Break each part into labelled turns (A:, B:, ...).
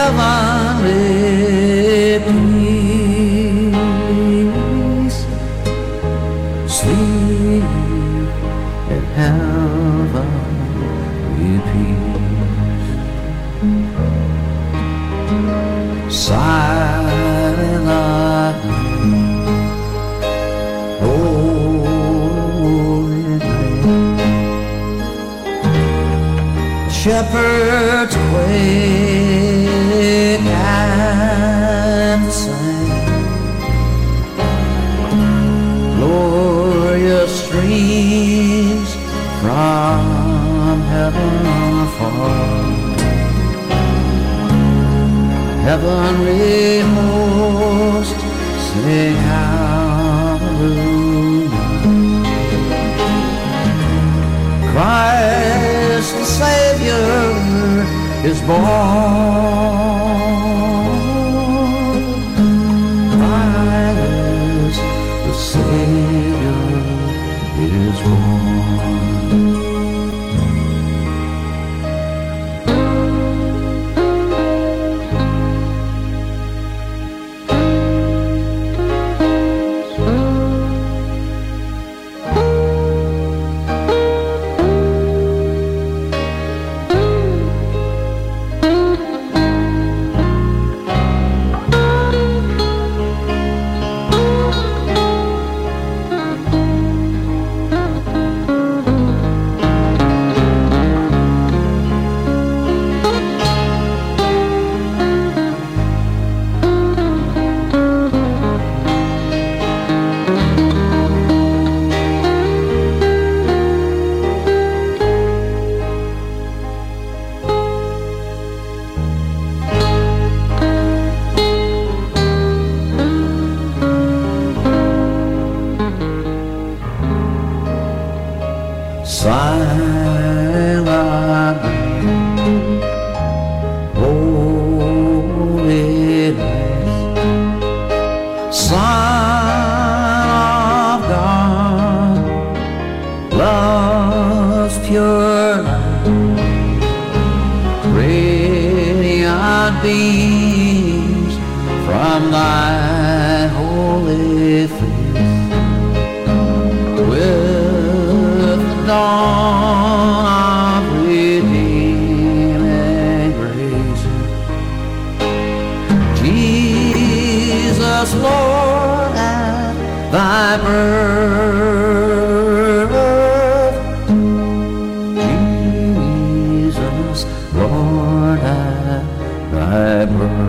A: heavenly peace. Sleep in heavenly peace. Silent night, holy night. Shepherds quake and sing. Glorious streams from heaven far. Heavenly host sing hallelujah. Christ the Savior is born. Christ the Savior is born. Silent night, holy night, Son of God, love's pure light, radiant beams from thy holy face. Dawn of redeeming grace, Jesus, Lord, at thy birth. Jesus, Lord, at thy birth.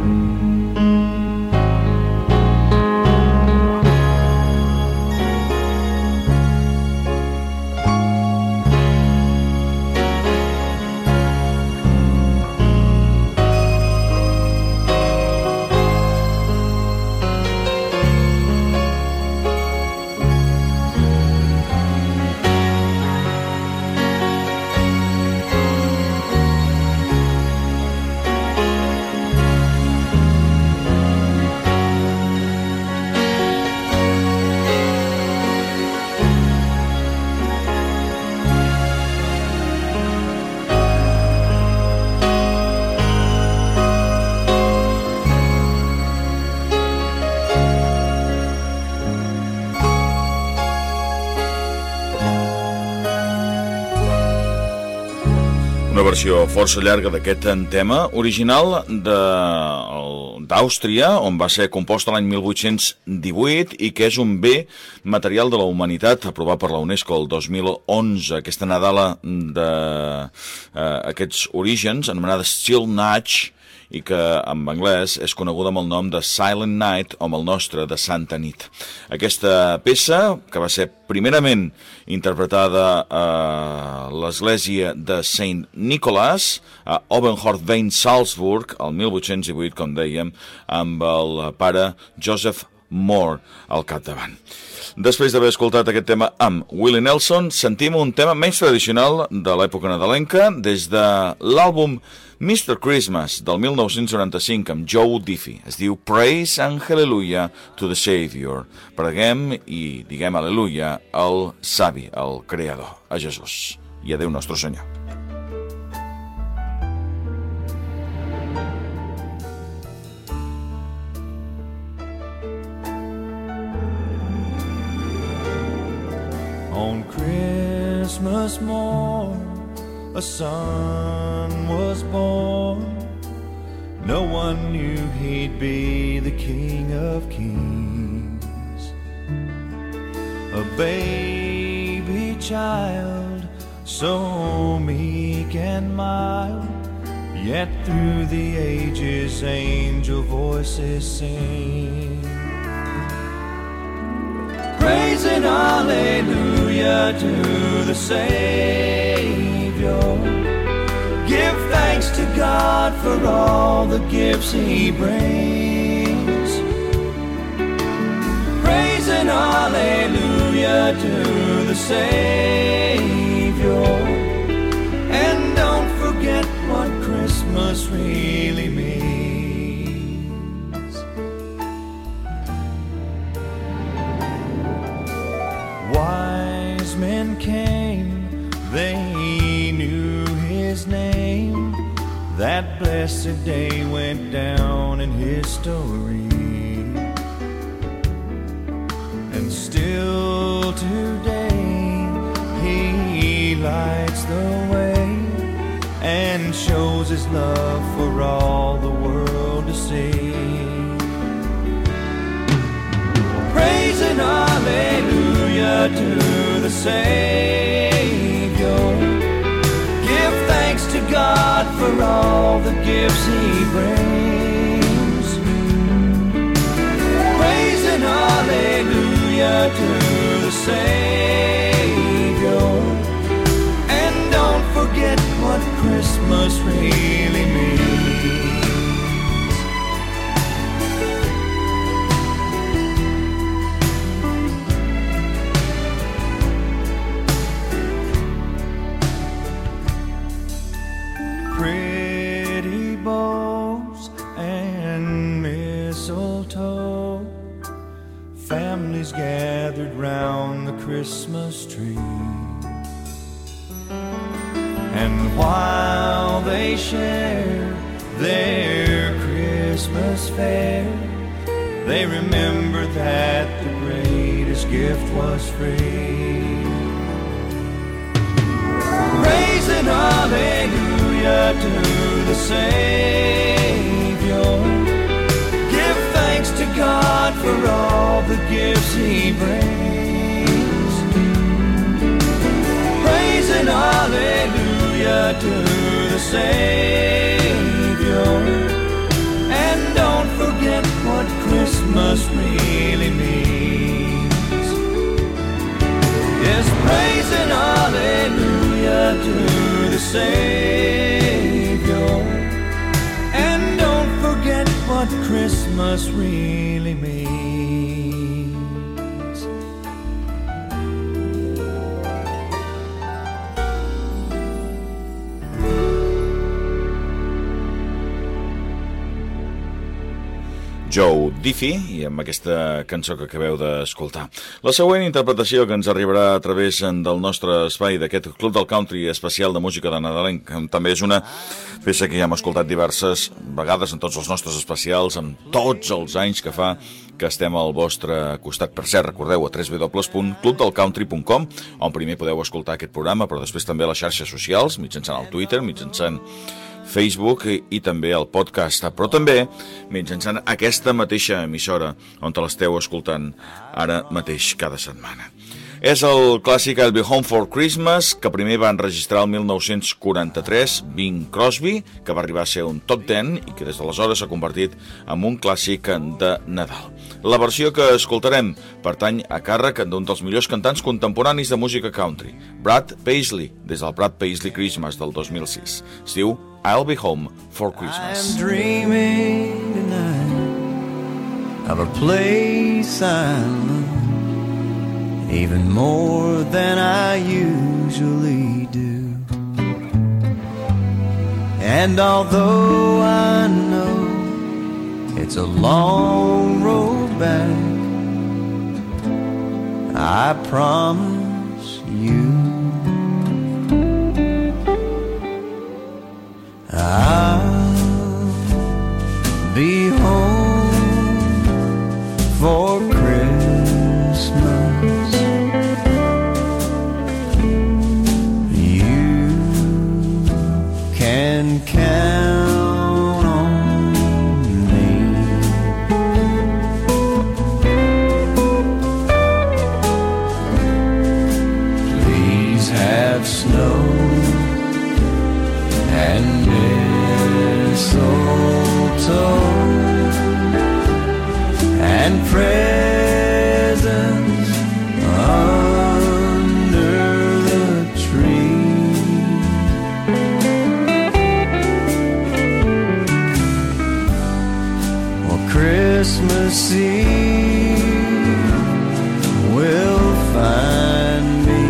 B: Una versió força llarga d'aquest tema, original d'Àustria, on va ser composta l'any 1818 i que és un bé material de la humanitat aprovat per la UNESCO el 2011. Aquesta nadala d'aquests orígens, anomenada Still Night, i que en anglès és coneguda amb el nom de Silent Night o amb el nostre de Santa Nit. Aquesta peça, que va ser primerament interpretada a l'església de Saint Nicholas a Obenhorst-Wein, Salzburg, el 1818, com dèiem, amb el pare Joseph Moore al capdavant. Després d'haver escoltat aquest tema amb Willie Nelson, sentim un tema menys tradicional de l'època nadalenca des de l'àlbum Mr. Christmas del 1995 amb Joe Diffie. Es diu Praise and Hallelujah to the Savior. Preguem i diguem Aleluia al savi, al creador, a Jesús i a Déu nostre Senyor.
C: Christmas morn, a son was born. No one knew he'd be the King of Kings. A baby child, so meek and mild, yet through the ages angel voices sing, praising hallelujah to the Savior. Give thanks to God for all the gifts He brings, praising hallelujah to the Savior. And don't forget what Christmas really means. Wise men came, they knew His name. That blessed day went down in history, and still today He lights the way and shows His love for all the world to see. Praising hallelujah to the Savior. Give thanks to God for all the gifts He brings, praising hallelujah to the Savior. And don't forget what Christmas really means. Pretty bows and mistletoe, families gathered round the Christmas tree. And while they share their Christmas fare, they remember that the greatest gift was free. Praising hallelujah to the Savior. Give thanks to God for all the gifts He brings, praising hallelujah to the Savior. And don't forget what Christmas really means. Yes, praising hallelujah to the Savior. And don't forget what Christmas really means.
B: Joe Diffie, i amb aquesta cançó que acabeu d'escoltar. La següent interpretació que ens arribarà a través del nostre espai d'aquest Club del Country especial de música de Nadalenc, també és una peça que ja hem escoltat diverses vegades en tots els nostres especials, amb tots els anys que fa que estem al vostre costat. Per cert, recordeu a www.clubdelcountry.com, on primer podeu escoltar aquest programa, però després també a les xarxes socials, mitjançant el Twitter, mitjançant Facebook i també el podcast, però també mitjançant aquesta mateixa emissora on te l'esteu escoltant ara mateix cada setmana. És el clàssic I'll Be Home for Christmas, que primer va enregistrar el 1943 Bing Crosby, que va arribar a ser un top 10 i que des d'aleshores s'ha convertit en un clàssic de Nadal. La versió que escoltarem pertany a càrrec d'un dels millors cantants contemporanis de música country, Brad Paisley, des del Brad Paisley Christmas del 2006. Es diu I'll Be Home for Christmas.
C: I'm dreaming tonight of a place I love, even more than I usually do. And although I know it's a long road back, I promise you I'll be home for Christmas. can count on me. Please have snow and mistletoe and presents under the tree. Well, Christmas Eve will find me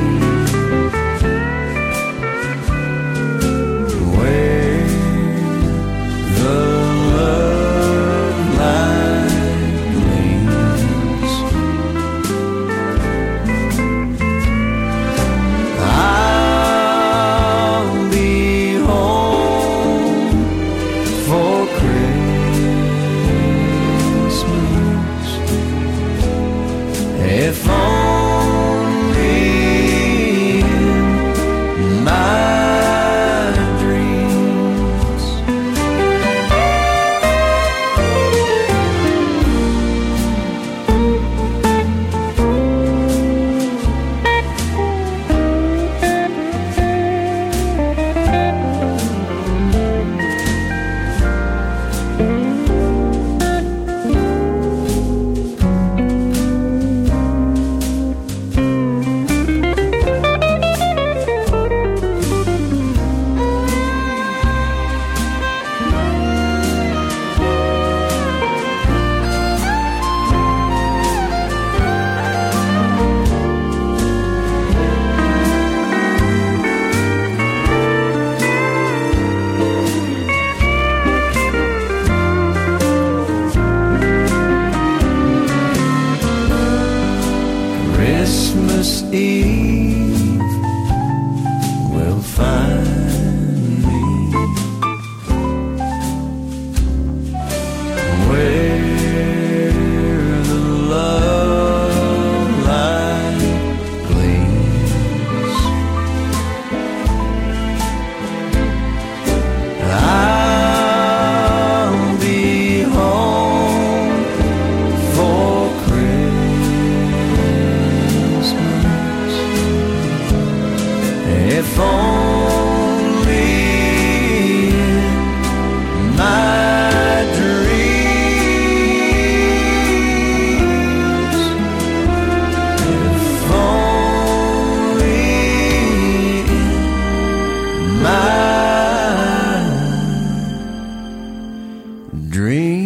C: where the love light gleams. I'll be home for Christmas, if only in my dreams. Christmas Eve will find me where the love light gleams. I'll be home for Christmas, if only in my dreams, if only in my dreams.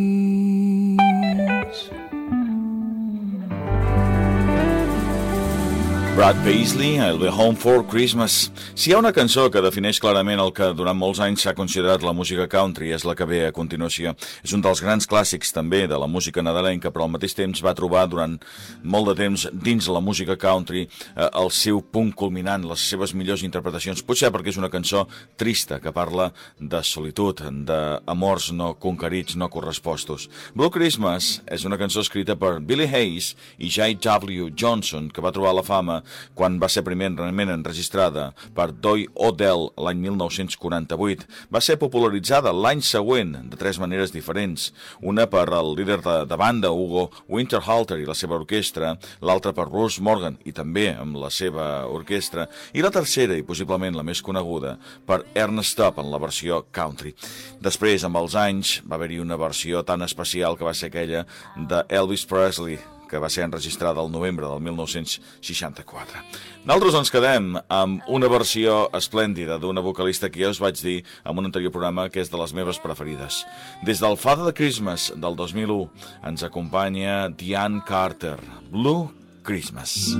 B: Brad Paisley, I'll Be Home for Christmas. Si hi ha una cançó que defineix clarament el que durant molts anys s'ha considerat la música country, és la que ve a continuació. És un dels grans clàssics també de la música nadalenca, però al mateix temps va trobar durant molt de temps dins la música country el seu punt culminant, les seves millors interpretacions. Potser perquè és una cançó trista que parla de solitud, d'amors no conquerits, no correspostos. Blue Christmas és una cançó escrita per Billy Hayes i J.W. Johnson, que va trobar la fama quan va ser primerament enregistrada per Doy Odell l'any 1948. Va ser popularitzada l'any següent de tres maneres diferents. Una per el líder de banda, Hugo Winterhalter, i la seva orquestra, l'altra per Russ Morgan, i també amb la seva orquestra, i la tercera, i possiblement la més coneguda, per Ernest Tubb en la versió country. Després, amb els anys, va haver-hi una versió tan especial que va ser aquella d'Elvis Presley, que va ser enregistrada al novembre del 1964. Nosaltres ens quedem amb una versió esplèndida d'una vocalista que ja us vaig dir en un anterior programa que és de les meves preferides. Des del Father Christmas del 2001 ens acompanya Diane Carter, Blue Christmas.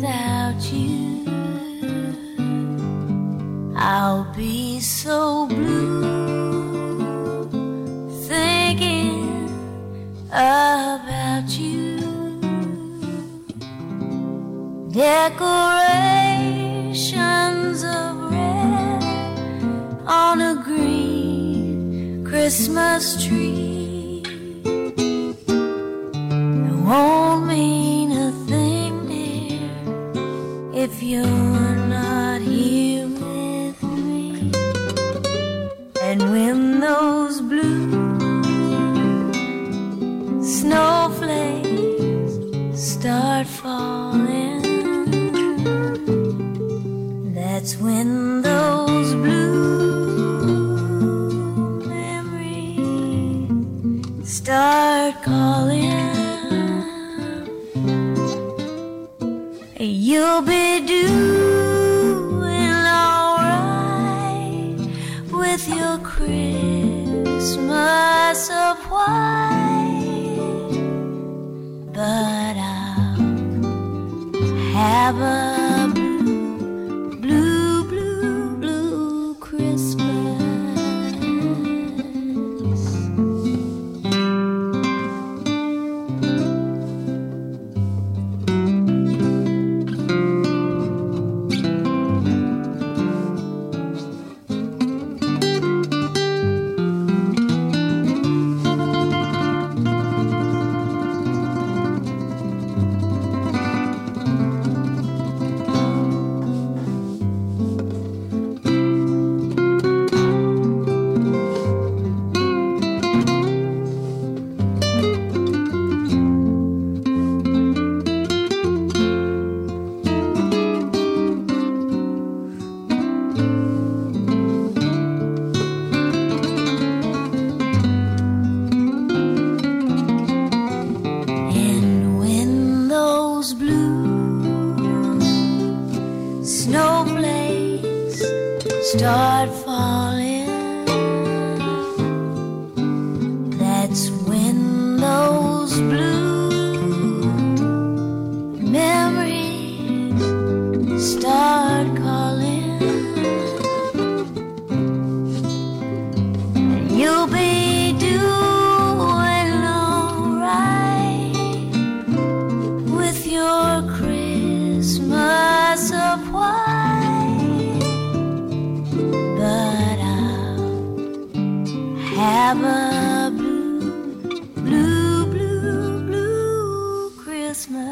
D: without you. I'll be so blue thinking about you. Decorations of red on a green Christmas tree. It won't mean a thing, dear, if you're not here with me. And when those blue snowflakes start falling, that's when those blue memories start calling. You'll be doing alright with your Christmas of white, but I'll have a start falling, that's when those blue memories start calling. And you'll be doing alright with your Christmas of white, but I'll have a blue Christmas.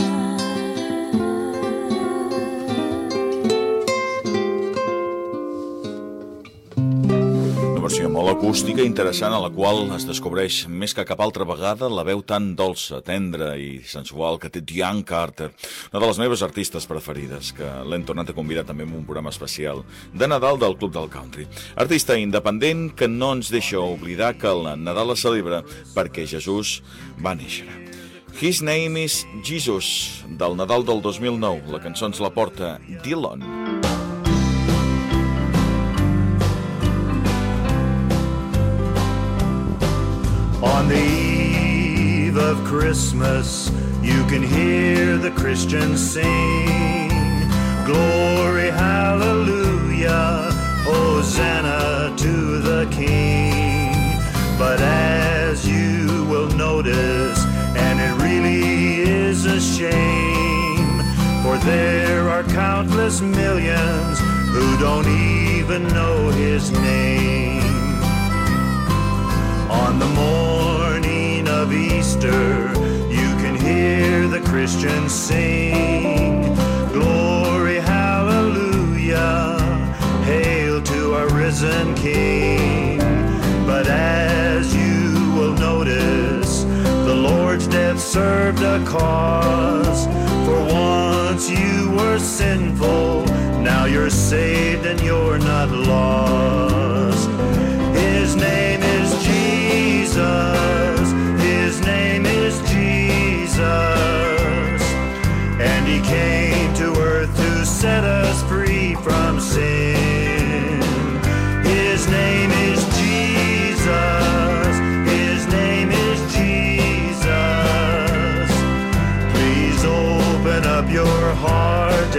B: Una versió molt acústica i interessant, a la qual es descobreix més que cap altra vegada la veu tan dolça, tendra i sensual que té Diane Carter, una de les meves artistes preferides, que l'hem tornat a convidar també en un programa especial de Nadal del Club del Country. Artista independent que no ens deixa oblidar que el Nadal es celebra perquè Jesús va néixer. His Name is Jesus, del Nadal del 2009. La cançó ens la porta Dylan.
C: On the eve of Christmas, you can hear the Christians sing, glory, hallelujah, Hosanna to the King. But as you will notice, and it really is a shame, for there are countless millions who don't even know His name. On the morning of Easter, you can hear the Christians sing, glory, hallelujah, hail to our risen King. But as you will notice, the Lord's death served a cause. For once you were sinful, now you're saved and you're not lost. His name is Jesus, His name is Jesus, and He came to earth to set us free from sin. His name is Jesus, His name is Jesus. Please open up your heart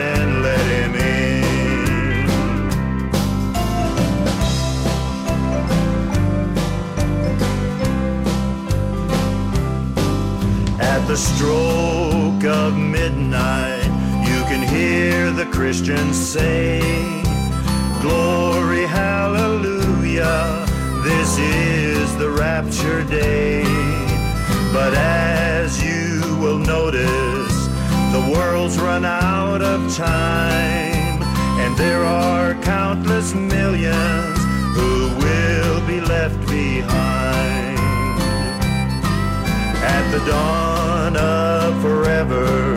C: stroke of midnight, you can hear the Christians say, glory, hallelujah, this is the rapture day. But as you will notice, the world's run out of time, and there are countless millions who will be left behind. At the dawn of forever,